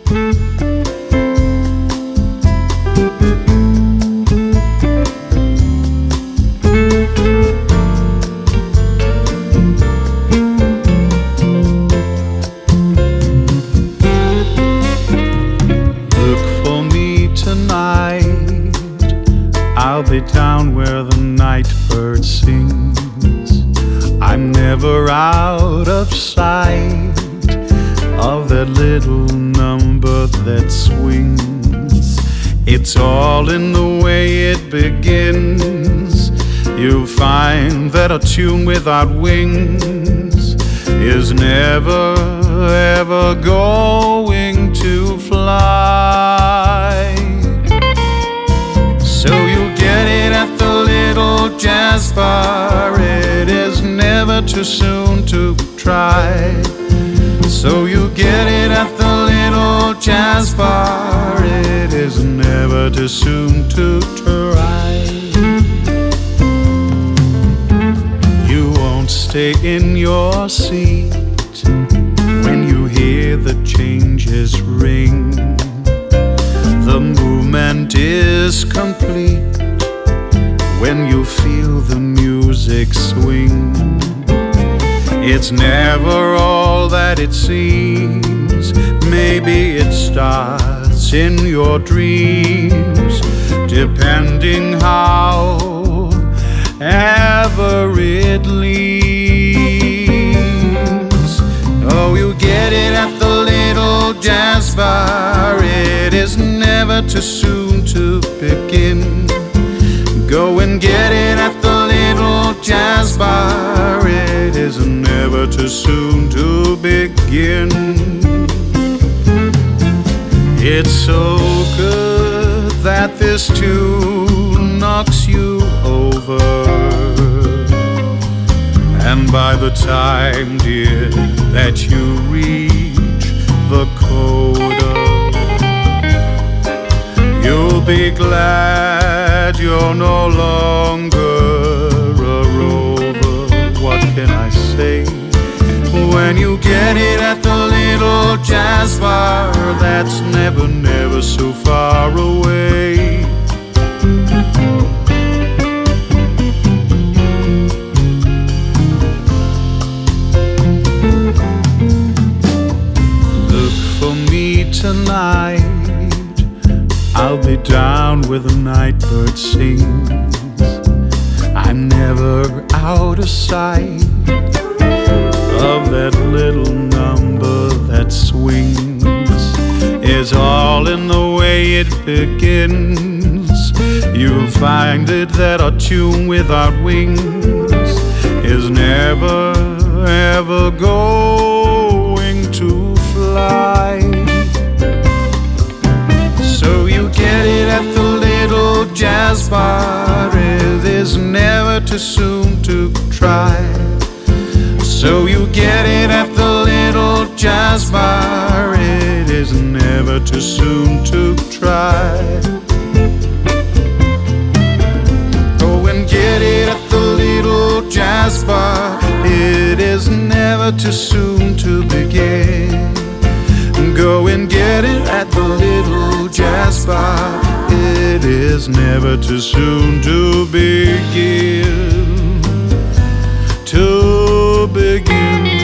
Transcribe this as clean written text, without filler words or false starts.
I'll be down where the night bird sings. I'm never out of sight of that little number that swings. It's all in the way it begins. You'll find that a tune without wings is never, ever going to fly. So you get it at the little jazz bar. It is never too soon to try. So you get it at the little jazz bar. It is never too soon to try. You won't stay in your seat when you hear the changes ring. The movement is complete when you feel the music swing. It's never all that it seems. Maybe it starts in your dreams, depending how ever it leads. Oh, you get it at the little jazz bar. It is never too soon to begin. Go and get it at the little jazz bar. It is never too soon to begin. It's so good that this tune knocks you over. And by the time, dear, that you reach the coda, you'll be glad you're no longer a rover. What can I say? When you get it at the little jazz bar, that's never, never so far away. Look for me tonight. I'll be down where the night bird sings. I'm never out of sight of that little number that swings. It's all in the way it begins. You'll find it that a tune without wings is never, ever going to fly. So you get it at the little jazz bar. It is never too soon to try. So you get it at the little jazz bar. It is never too soon to try. Go and get it at the little jazz bar. It is never too soon to begin. Go and get it at the little jazz bar. It is never too soon to begin. To begin.